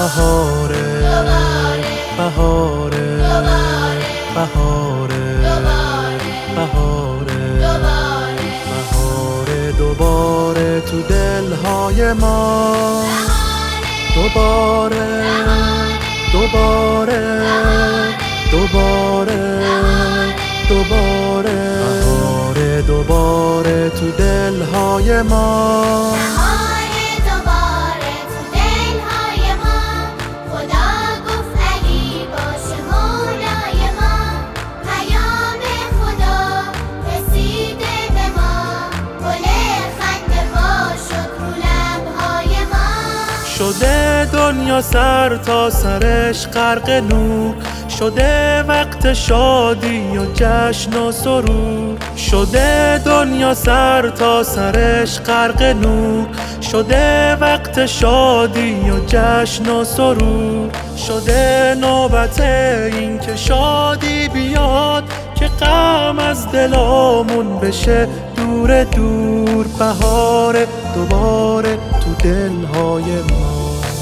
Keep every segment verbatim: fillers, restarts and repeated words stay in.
بهاره بهاره بهاره بهاره بهاره دوباره تو دلهای ما، دوباره دوباره دوباره دوباره بهاره دوباره تو دلهای ما. شده دنیا سر تا سرش غرق نور، شده وقت شادی و جشن و سرور. شده دنیا سر تا سرش غرق نور، شده وقت شادی و جشن و سرور. شده نوبت این که شادی بیاد، که غم از دلامون بشه دور دور. بهاره دوباره تو دلهای ما،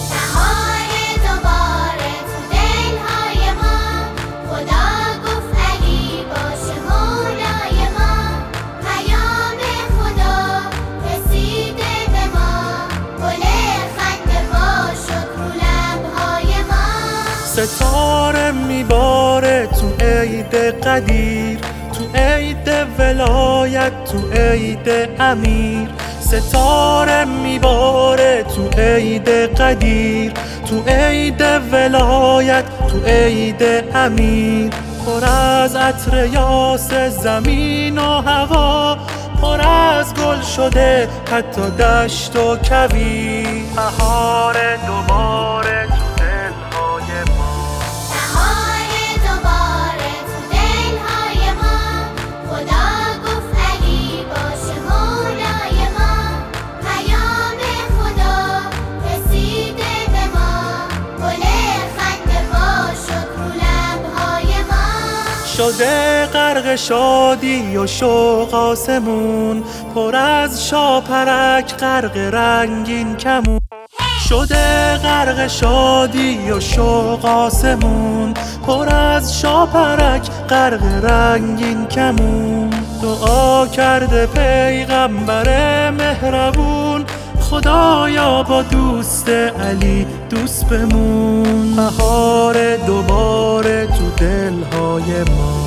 ستاره میباره تو عید قدیر، تو عید ولایت، تو عید امیر. ستاره میباره تو عید قدیر، تو عید ولایت، تو عید امیر. پر از عطر یاس زمین و هوا، پر از گل شده حتی دشت و کویر. بهاره دوباره تو دلهای ما، شده غرق شادی و شوق آسمون، پر از شاپرک غرق رنگین کمون. شده غرق شادی و شوق آسمون، پر از شاپرک غرق رنگین کمون. دعا کرده پیغمبر مهربون، خدایا با دوست علی دوست بمون. بهاره دوباره تو دلهای ما،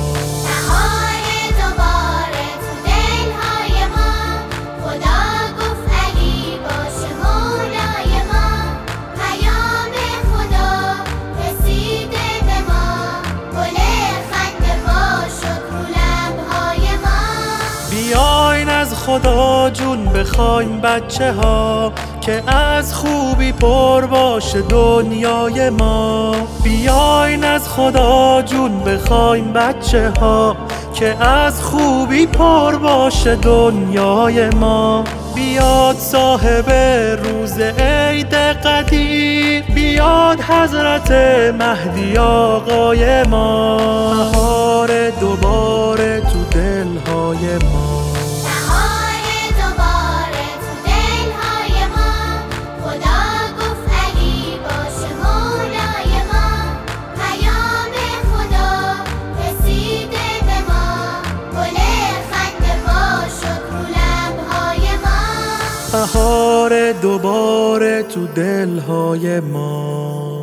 بیاین از خدا جون بخوایم بچه ها، که از خوبی پر باشه دنیای ما. بیاین از خدا جون بخوایم بچه ها، که از خوبی پر باشه دنیای ما. بیاد صاحب روز عید قدیر، بیاد حضرت مهدی آقای ما. بهاره دوباره تو دلهای ما، بهاره دوباره تو دلهای ما.